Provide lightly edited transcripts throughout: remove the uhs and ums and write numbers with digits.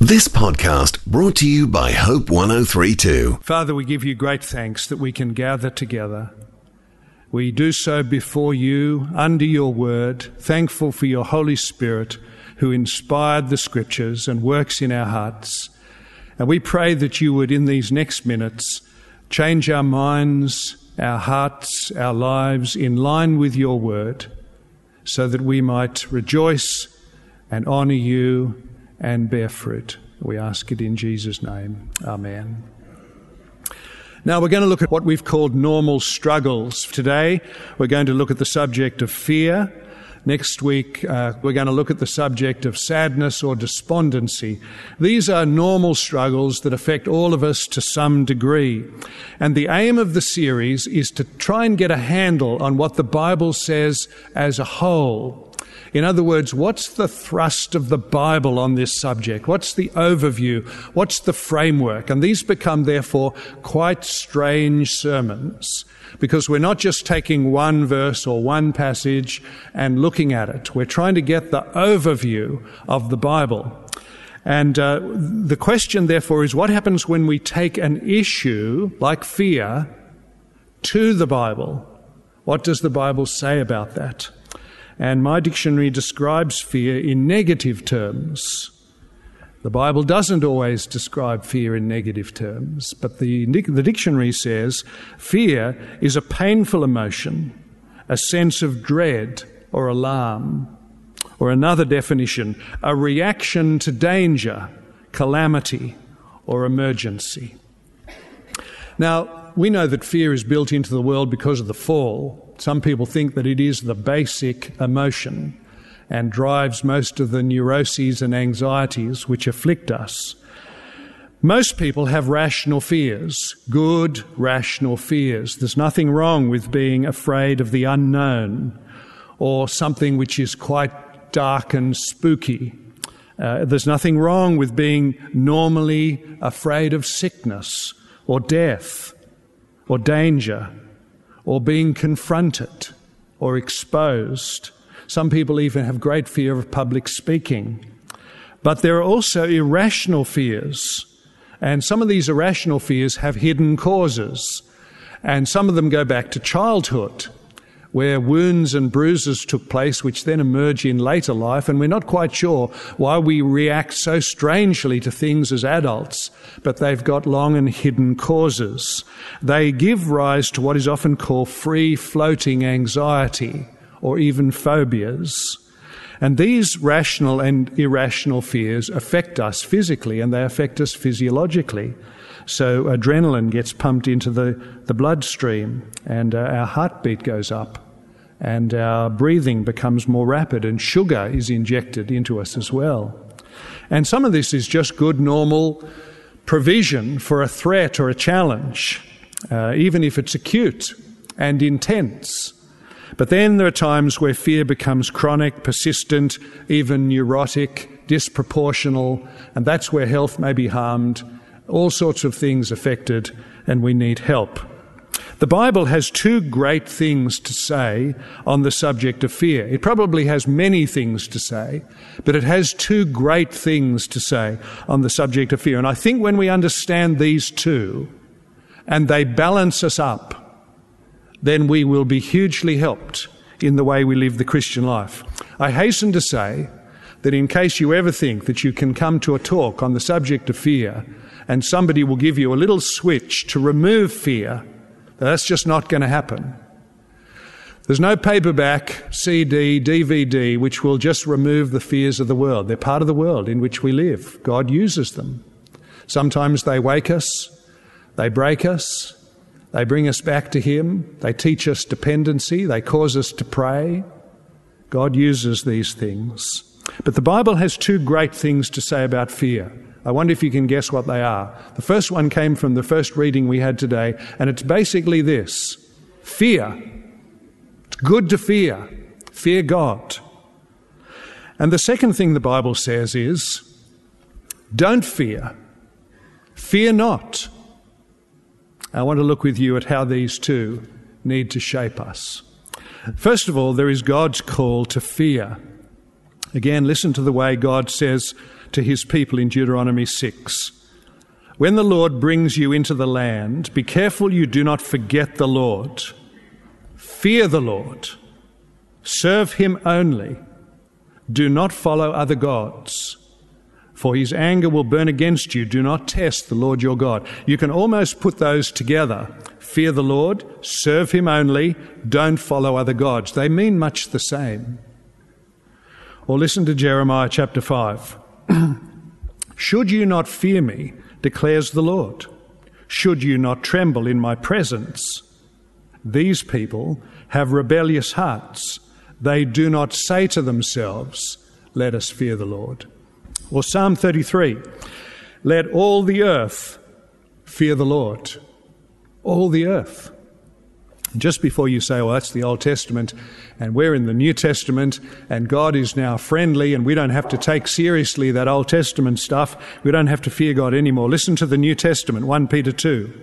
This podcast brought to you by Hope 103.2. Father, we give you great thanks that we can gather together. We do so before you, under your word, thankful for your Holy Spirit who inspired the Scriptures and works in our hearts. And we pray that you would, in these next minutes, change our minds, our hearts, our lives in line with your word, so that we might rejoice and honour you and bear fruit. We ask it in Jesus' name. Amen. Now we're going to look at what we've called normal struggles. Today we're going to look at the subject of fear. Next week we're going to look at the subject of sadness or despondency. These are normal struggles that affect all of us to some degree. And the aim of the series is to try and get a handle on what the Bible says as a whole. In other words, what's the thrust of the Bible on this subject? What's the overview? What's the framework? And these become, therefore, quite strange sermons, because we're not just taking one verse or one passage and looking at it. We're trying to get the overview of the Bible. And the question, therefore, is what happens when we take an issue like fear to the Bible? What does the Bible say about that? And my dictionary describes fear in negative terms. The Bible doesn't always describe fear in negative terms, but the dictionary says fear is a painful emotion, a sense of dread or alarm. Or another definition, a reaction to danger, calamity, or emergency. Now, we know that fear is built into the world because of the fall. Some people think that it is the basic emotion and drives most of the neuroses and anxieties which afflict us. Most people have rational fears, good rational fears. There's nothing wrong with being afraid of the unknown or something which is quite dark and spooky. There's nothing wrong with being normally afraid of sickness or death or danger, or being confronted or exposed. Some people even have great fear of public speaking. But there are also irrational fears, and some of these irrational fears have hidden causes, and some of them go back to childhood, where wounds and bruises took place which then emerge in later life, and we're not quite sure why we react so strangely to things as adults, but they've got long and hidden causes. They give rise to what is often called free-floating anxiety, or even phobias. And these rational and irrational fears affect us physically, and they affect us physiologically. So adrenaline gets pumped into the bloodstream, and our heartbeat goes up, and our breathing becomes more rapid, and sugar is injected into us as well. And some of this is just good, normal provision for a threat or a challenge, even if it's acute and intense. But then there are times where fear becomes chronic, persistent, even neurotic, disproportional, and that's where health may be harmed, all sorts of things affected, and we need help. The Bible has two great things to say on the subject of fear. It probably has many things to say, but it has two great things to say on the subject of fear. And I think when we understand these two, and they balance us up, then we will be hugely helped in the way we live the Christian life. I hasten to say that in case you ever think that you can come to a talk on the subject of fear and somebody will give you a little switch to remove fear, that's just not going to happen. There's no paperback, CD, DVD, which will just remove the fears of the world. They're part of the world in which we live. God uses them. Sometimes they wake us, they break us, they bring us back to Him, they teach us dependency, they cause us to pray. God uses these things. But the Bible has two great things to say about fear. I wonder if you can guess what they are. The first one came from the first reading we had today, and it's basically this: fear. It's good to fear. Fear God. And the second thing the Bible says is, don't fear. Fear not. I want to look with you at how these two need to shape us. First of all, there is God's call to fear. Again, listen to the way God says to his people in Deuteronomy 6. When the Lord brings you into the land, be careful you do not forget the Lord. Fear the Lord. Serve him only. Do not follow other gods, for his anger will burn against you. Do not test the Lord your God. You can almost put those together. Fear the Lord, serve him only, don't follow other gods. They mean much the same. Or listen to Jeremiah chapter 5. Should you not fear me, declares the Lord? Should you not tremble in my presence? These people have rebellious hearts. They do not say to themselves, let us fear the Lord. Or Psalm 33, let all the earth fear the Lord. All the earth. Just before you say, well, that's the Old Testament and we're in the New Testament and God is now friendly and we don't have to take seriously that Old Testament stuff, we don't have to fear God anymore. Listen to the New Testament, 1 Peter 2.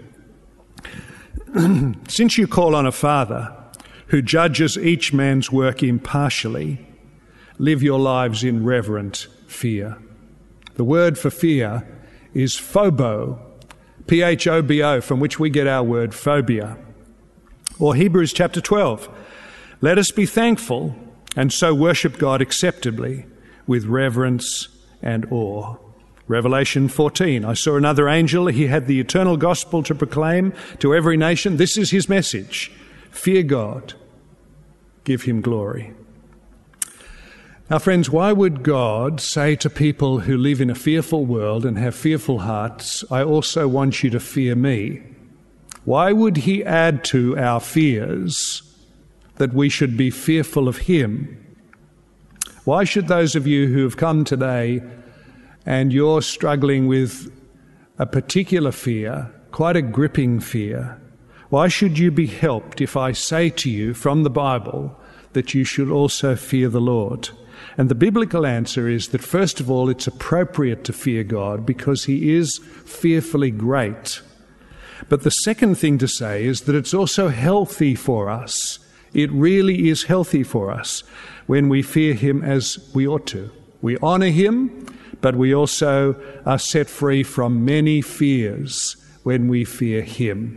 Since you call on a Father who judges each man's work impartially, live your lives in reverent fear. The word for fear is phobo, P-H-O-B-O, from which we get our word phobia. Or Hebrews chapter 12. Let us be thankful and so worship God acceptably with reverence and awe. Revelation 14. I saw another angel. He had the eternal gospel to proclaim to every nation. This is his message. Fear God. Give him glory. Now, friends, why would God say to people who live in a fearful world and have fearful hearts, I also want you to fear me? Why would he add to our fears that we should be fearful of him? Why should those of you who have come today and you're struggling with a particular fear, quite a gripping fear, why should you be helped if I say to you from the Bible that you should also fear the Lord? And the biblical answer is that, first of all, it's appropriate to fear God because he is fearfully great. But the second thing to say is that it's also healthy for us. It really is healthy for us when we fear him as we ought to. We honour him, but we also are set free from many fears when we fear him.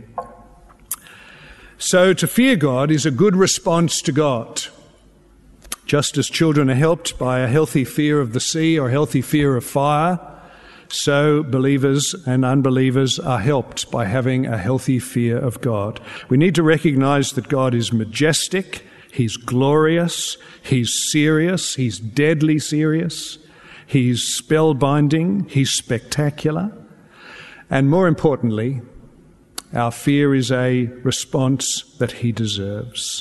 So to fear God is a good response to God. Just as children are helped by a healthy fear of the sea or a healthy fear of fire, so believers and unbelievers are helped by having a healthy fear of God. We need to recognize that God is majestic, he's glorious, he's serious, he's deadly serious, he's spellbinding, he's spectacular. And more importantly, our fear is a response that he deserves.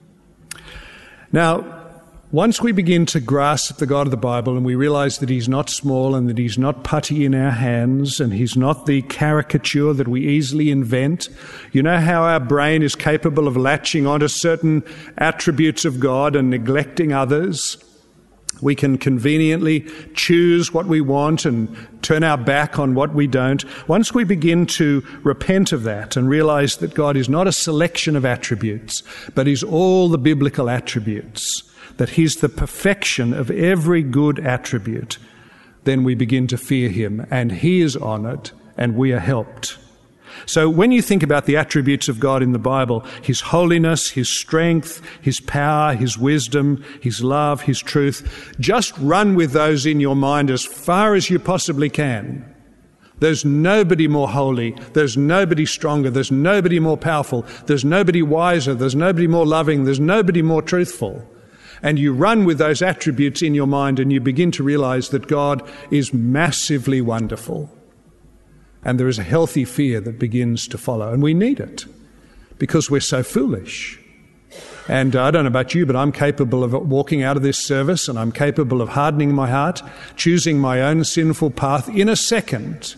Now, once we begin to grasp the God of the Bible and we realize that he's not small and that he's not putty in our hands and he's not the caricature that we easily invent, you know how our brain is capable of latching onto certain attributes of God and neglecting others? We can conveniently choose what we want and turn our back on what we don't. Once we begin to repent of that and realize that God is not a selection of attributes, but is all the biblical attributes, that he's the perfection of every good attribute, then we begin to fear him and he is honoured and we are helped. So when you think about the attributes of God in the Bible, his holiness, his strength, his power, his wisdom, his love, his truth, just run with those in your mind as far as you possibly can. There's nobody more holy, there's nobody stronger, there's nobody more powerful, there's nobody wiser, there's nobody more loving, there's nobody more truthful. And you run with those attributes in your mind and you begin to realize that God is massively wonderful. And there is a healthy fear that begins to follow. And we need it because we're so foolish. And I don't know about you, but I'm capable of walking out of this service and I'm capable of hardening my heart, choosing my own sinful path in a second.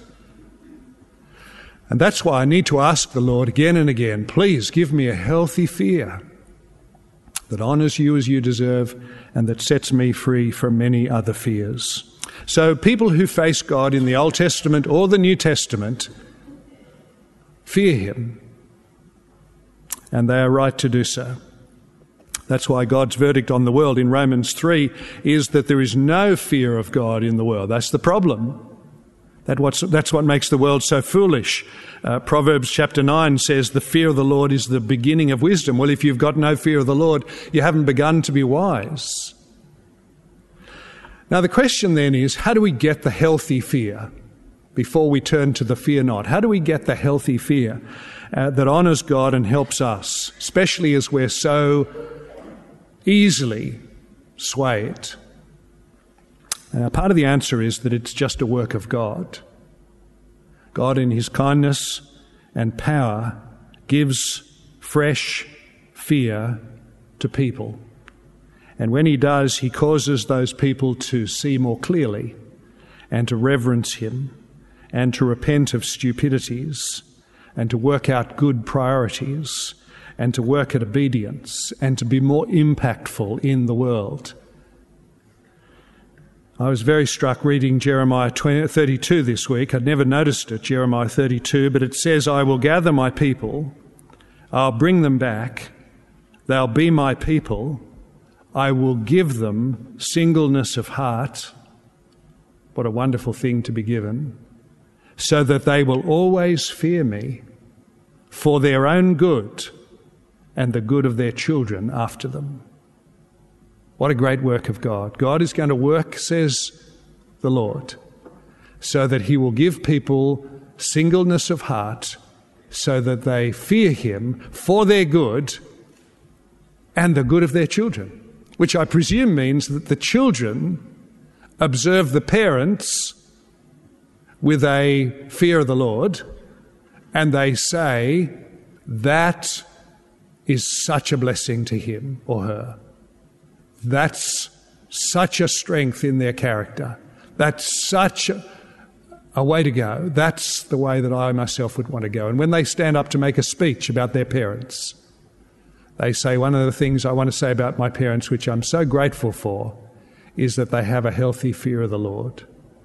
And that's why I need to ask the Lord again and again, please give me a healthy fear that honours you as you deserve and that sets me free from many other fears. So people who face God in the Old Testament or the New Testament fear him, and they are right to do so. That's why God's verdict on the world in Romans 3 is that there is no fear of God in the world. That's the problem. That's what makes the world so foolish. Proverbs chapter 9 says the fear of the Lord is the beginning of wisdom. Well, if you've got no fear of the Lord, you haven't begun to be wise. Now, the question then is, how do we get the healthy fear before we turn to the fear not? How do we get the healthy fear that honours God and helps us, especially as we're so easily swayed? Part of the answer is that it's just a work of God. God in his kindness and power gives fresh fear to people. And when he does, he causes those people to see more clearly and to reverence him and to repent of stupidities and to work out good priorities and to work at obedience and to be more impactful in the world. I was very struck reading Jeremiah 32 this week. I'd never noticed it, Jeremiah 32, but it says, I will gather my people, I'll bring them back, they'll be my people, I will give them singleness of heart. What a wonderful thing to be given. So that they will always fear me for their own good and the good of their children after them. What a great work of God. God is going to work, says the Lord, so that he will give people singleness of heart so that they fear him for their good and the good of their children, which I presume means that the children observe the parents with a fear of the Lord and they say, that is such a blessing to him or her. That's such a strength in their character. That's such a way to go. That's the way that I myself would want to go. And when they stand up to make a speech about their parents, they say, one of the things I want to say about my parents, which I'm so grateful for, is that they have a healthy fear of the Lord.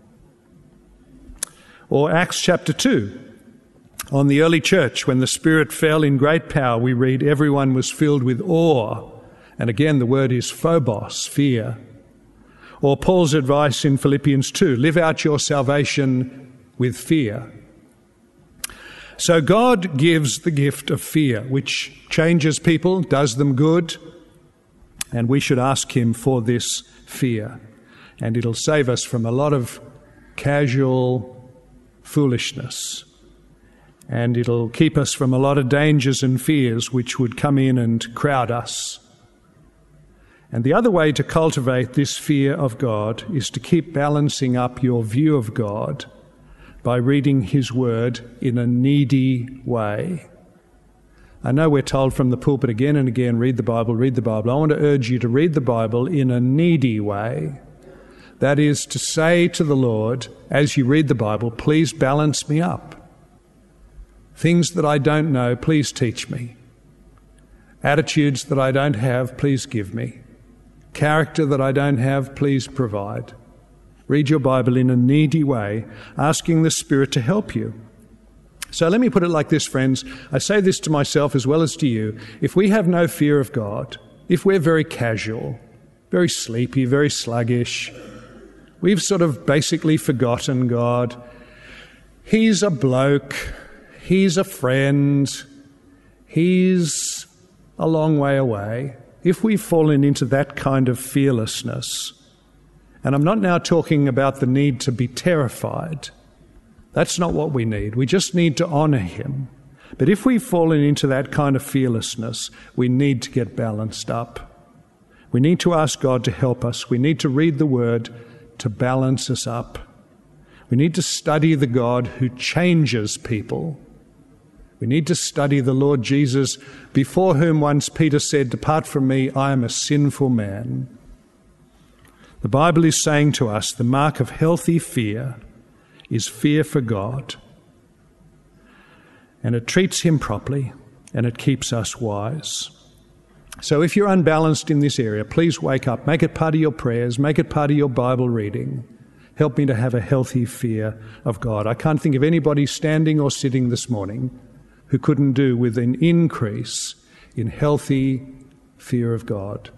Or Acts chapter 2. On the early church, when the Spirit fell in great power, we read, everyone was filled with awe. And again, the word is phobos, fear. Or Paul's advice in Philippians 2, live out your salvation with fear. So God gives the gift of fear, which changes people, does them good, and we should ask him for this fear. And it'll save us from a lot of casual foolishness. And it'll keep us from a lot of dangers and fears which would come in and crowd us. And the other way to cultivate this fear of God is to keep balancing up your view of God by reading his word in a needy way. I know we're told from the pulpit again and again, read the Bible, read the Bible. I want to urge you to read the Bible in a needy way. That is to say to the Lord, as you read the Bible, please balance me up. Things that I don't know, please teach me. Attitudes that I don't have, please give me. Character that I don't have, please provide. Read your Bible in a needy way, asking the Spirit to help you. So let me put it like this, friends. I say this to myself as well as to you. If we have no fear of God, if we're very casual, very sleepy, very sluggish, we've sort of basically forgotten God. He's a bloke. He's a friend. He's a long way away. If we've fallen into that kind of fearlessness, and I'm not now talking about the need to be terrified. That's not what we need. We just need to honour him. But if we've fallen into that kind of fearlessness, we need to get balanced up. We need to ask God to help us. We need to read the Word to balance us up. We need to study the God who changes people. We need to study the Lord Jesus, before whom once Peter said, depart from me, I am a sinful man. The Bible is saying to us the mark of healthy fear is fear for God. And it treats him properly and it keeps us wise. So if you're unbalanced in this area, please wake up. Make it part of your prayers. Make it part of your Bible reading. Help me to have a healthy fear of God. I can't think of anybody standing or sitting this morning who couldn't do with an increase in healthy fear of God.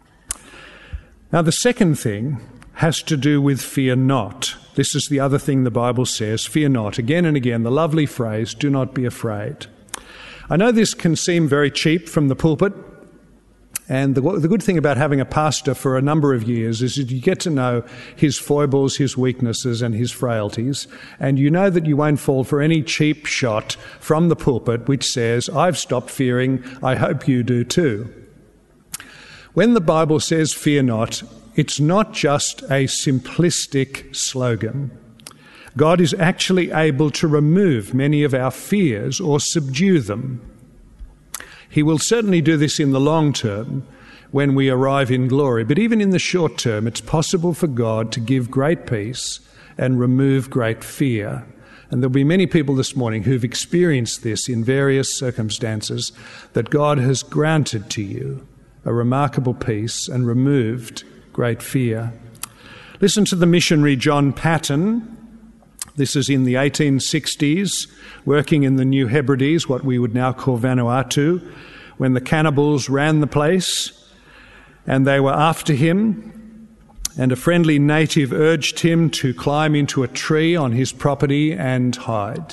Now, the second thing has to do with fear not. This is the other thing the Bible says, fear not. Again and again, the lovely phrase, do not be afraid. I know this can seem very cheap from the pulpit, and the good thing about having a pastor for a number of years is that you get to know his foibles, his weaknesses and his frailties, and you know that you won't fall for any cheap shot from the pulpit which says, I've stopped fearing, I hope you do too. When the Bible says fear not, it's not just a simplistic slogan. God is actually able to remove many of our fears or subdue them. He will certainly do this in the long term when we arrive in glory, but even in the short term, it's possible for God to give great peace and remove great fear. And there'll be many people this morning who've experienced this in various circumstances, that God has granted to you a remarkable peace and removed great fear. Listen to the missionary John Paton. This is in the 1860s, working in the New Hebrides, what we would now call Vanuatu, when the cannibals ran the place and they were after him, and a friendly native urged him to climb into a tree on his property and hide.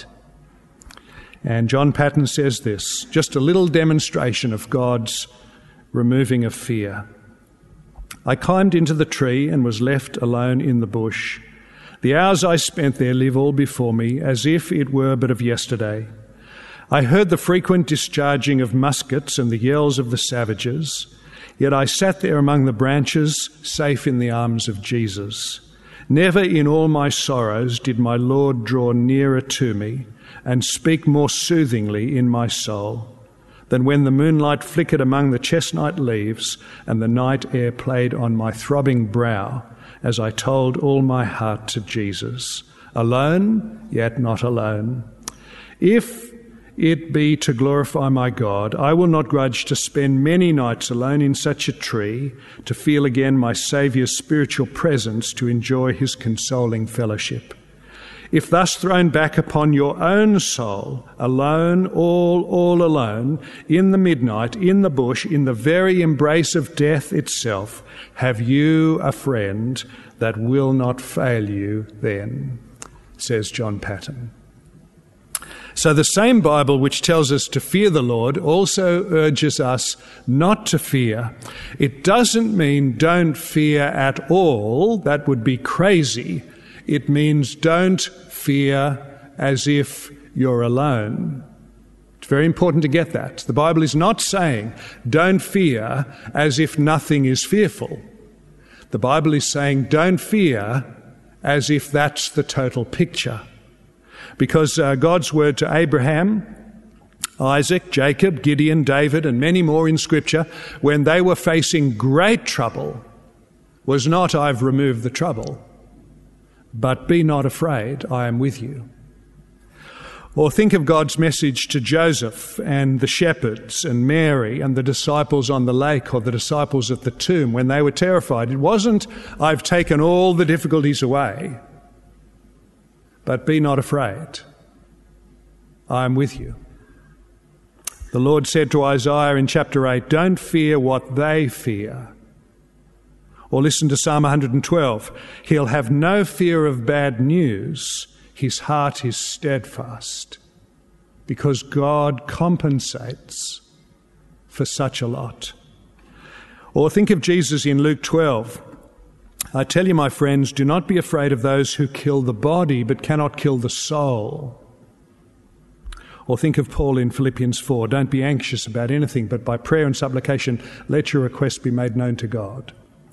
And John Paton says this, just a little demonstration of God's removing of fear. I climbed into the tree and was left alone in the bush. The hours I spent there live all before me, as if it were but of yesterday. I heard the frequent discharging of muskets and the yells of the savages, yet I sat there among the branches, safe in the arms of Jesus. Never in all my sorrows did my Lord draw nearer to me and speak more soothingly in my soul than when the moonlight flickered among the chestnut leaves and the night air played on my throbbing brow as I told all my heart to Jesus, alone, yet not alone. If it be to glorify my God, I will not grudge to spend many nights alone in such a tree, to feel again my Saviour's spiritual presence, to enjoy his consoling fellowship. If thus thrown back upon your own soul, alone, all alone, in the midnight, in the bush, in the very embrace of death itself, have you a friend that will not fail you then, says John Paton. So the same Bible which tells us to fear the Lord also urges us not to fear. It doesn't mean don't fear at all. That would be crazy. It means don't fear as if you're alone. It's very important to get that. The Bible is not saying don't fear as if nothing is fearful. The Bible is saying don't fear as if that's the total picture. Because God's word to Abraham, Isaac, Jacob, Gideon, David, and many more in Scripture, when they were facing great trouble, was not, I've removed the trouble, but be not afraid, I am with you. Or think of God's message to Joseph and the shepherds and Mary and the disciples on the lake, or the disciples at the tomb when they were terrified. It wasn't, I've taken all the difficulties away, but be not afraid, I am with you. The Lord said to Isaiah in chapter 8, don't fear what they fear. Or listen to Psalm 112. He'll have no fear of bad news. His heart is steadfast, because God compensates for such a lot. Or think of Jesus in Luke 12. I tell you, my friends, do not be afraid of those who kill the body but cannot kill the soul. Or think of Paul in Philippians 4. Don't be anxious about anything, but by prayer and supplication let your requests be made known to God.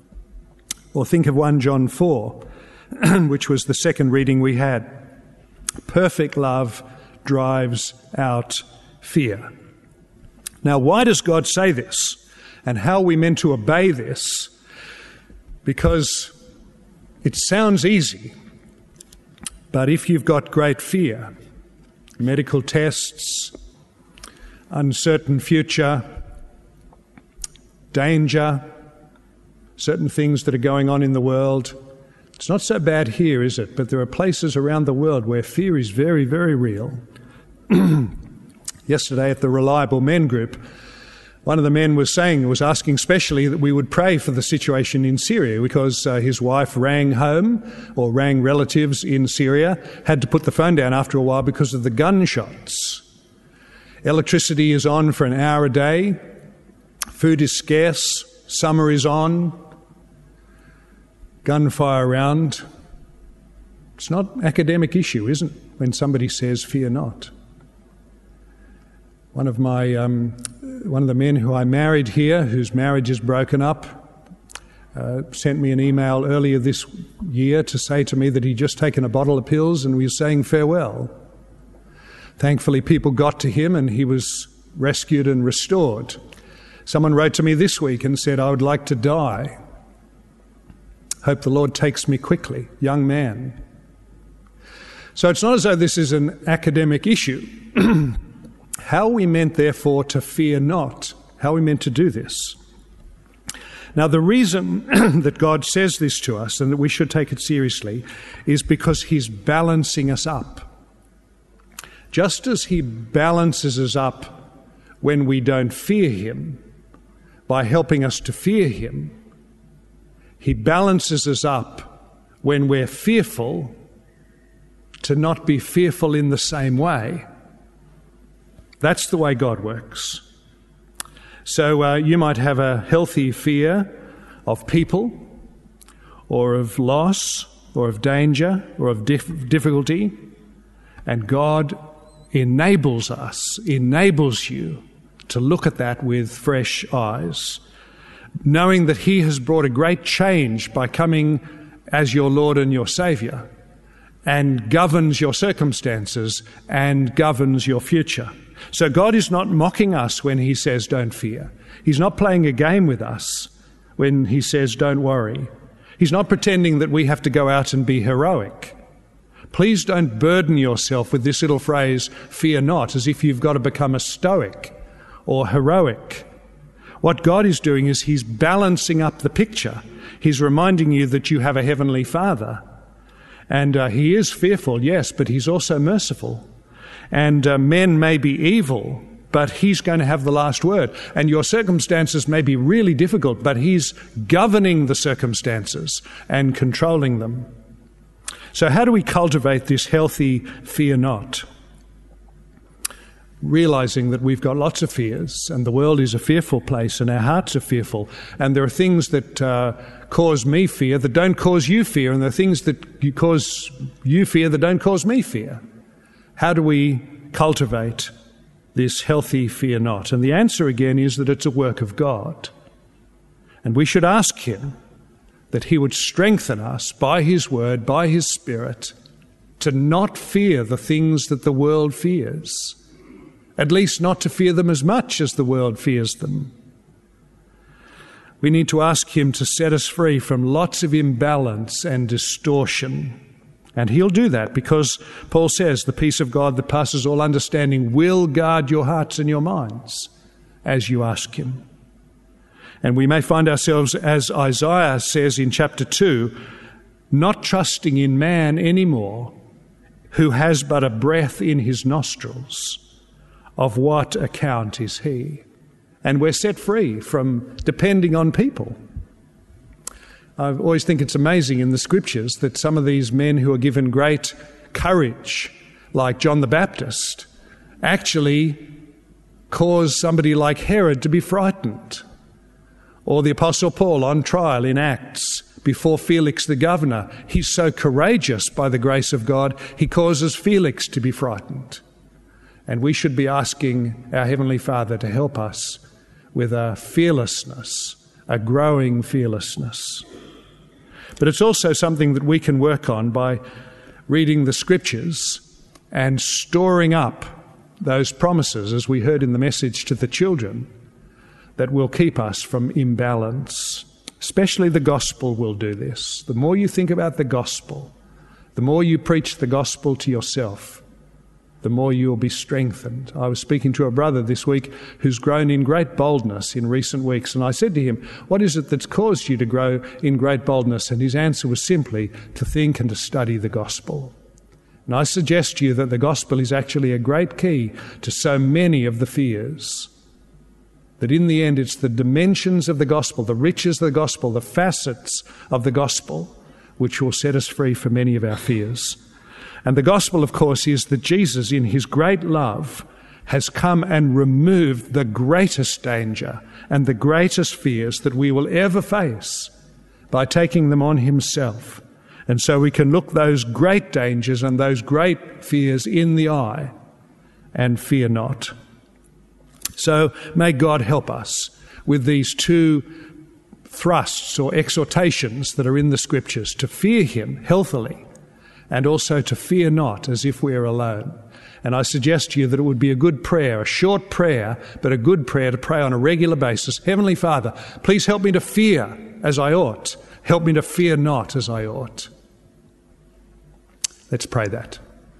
Or think of 1 John 4, which was the second reading we had. Perfect love drives out fear. Now, why does God say this? And how are we meant to obey this? Because it sounds easy, but if you've got great fear, medical tests, uncertain future, danger, certain things that are going on in the world, it's not so bad here, is it? But there are places around the world where fear is very, very real. Yesterday at the Reliable Men group, One of the men was asking specially that we would pray for the situation in Syria because his wife rang home or rang relatives in Syria, had to put the phone down after a while because of the gunshots. Electricity is on for an hour a day. Food is scarce. Summer is on. Gunfire around. It's not an academic issue, isn't it, when somebody says, "Fear not"? One of the men who I married here, whose marriage is broken up, sent me an email earlier this year to say to me that he'd just taken a bottle of pills and we were saying farewell. Thankfully, people got to him and he was rescued and restored. Someone wrote to me this week and said, "I would like to die. Hope the Lord takes me quickly." Young man. So it's not as though this is an academic issue. How are we meant, therefore, to fear not? How are we meant to do this? Now, the reason that God says this to us and that we should take it seriously is because he's balancing us up. Just as he balances us up when we don't fear him by helping us to fear him, he balances us up when we're fearful to not be fearful in the same way. That's the way God works. So you might have a healthy fear of people or of loss or of danger or of difficulty, and God enables you to look at that with fresh eyes, knowing that he has brought a great change by coming as your Lord and your Saviour, and governs your circumstances and governs your future. So God is not mocking us when he says don't fear. He's not playing a game with us when he says don't worry. He's not pretending that we have to go out and be heroic. Please don't burden yourself with this little phrase, fear not, as if you've got to become a stoic or heroic. What God is doing is he's balancing up the picture. He's reminding you that you have a heavenly Father. And he is fearful, yes, but he's also merciful. And men may be evil, but he's going to have the last word. And your circumstances may be really difficult, but he's governing the circumstances and controlling them. So how do we cultivate this healthy fear not? Realizing that we've got lots of fears and the world is a fearful place and our hearts are fearful, and there are things that cause me fear that don't cause you fear, and there are things that cause you fear that don't cause me fear. How do we cultivate this healthy fear not? And the answer again is that it's a work of God. And we should ask him that he would strengthen us by his word, by his Spirit, to not fear the things that the world fears. At least not to fear them as much as the world fears them. We need to ask him to set us free from lots of imbalance and distortion. And he'll do that because Paul says the peace of God that passes all understanding will guard your hearts and your minds as you ask him. And we may find ourselves, as Isaiah says in chapter 2, not trusting in man anymore, who has but a breath in his nostrils. Of what account is he? And we're set free from depending on people. I always think it's amazing in the scriptures that some of these men who are given great courage, like John the Baptist, actually cause somebody like Herod to be frightened. Or the Apostle Paul on trial in Acts before Felix the governor. He's so courageous by the grace of God, he causes Felix to be frightened. And we should be asking our Heavenly Father to help us with a fearlessness, a growing fearlessness. But it's also something that we can work on by reading the Scriptures and storing up those promises, as we heard in the message to the children, that will keep us from imbalance. Especially the gospel will do this. The more you think about the gospel, the more you preach the gospel to yourself, the more you will be strengthened. I was speaking to a brother this week who's grown in great boldness in recent weeks, and I said to him, what is it that's caused you to grow in great boldness? And his answer was simply to think and to study the gospel. And I suggest to you that the gospel is actually a great key to so many of the fears that in the end it's the dimensions of the gospel, the riches of the gospel, the facets of the gospel, which will set us free from many of our fears. And the gospel, of course, is that Jesus, in his great love, has come and removed the greatest danger and the greatest fears that we will ever face by taking them on himself. And so we can look those great dangers and those great fears in the eye and fear not. So may God help us with these two thrusts or exhortations that are in the Scriptures, to fear him healthily and also to fear not as if we are alone. And I suggest to you that it would be a good prayer, a short prayer, but a good prayer to pray on a regular basis. Heavenly Father, please help me to fear as I ought. Help me to fear not as I ought. Let's pray that.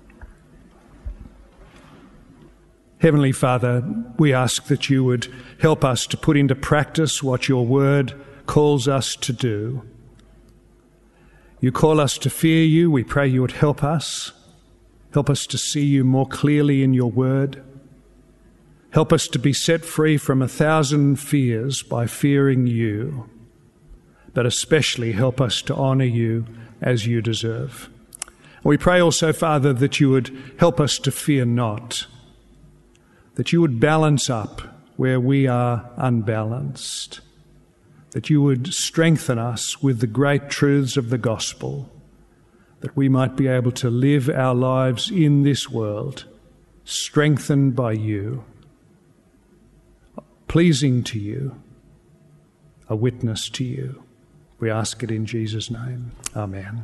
Heavenly Father, we ask that you would help us to put into practice what your word calls us to do. You call us to fear you. We pray you would help us. Help us to see you more clearly in your word. Help us to be set free from 1,000 fears by fearing you. But especially help us to honour you as you deserve. We pray also, Father, that you would help us to fear not, that you would balance up where we are unbalanced, that you would strengthen us with the great truths of the gospel, that we might be able to live our lives in this world, strengthened by you, pleasing to you, a witness to you. We ask it in Jesus' name. Amen.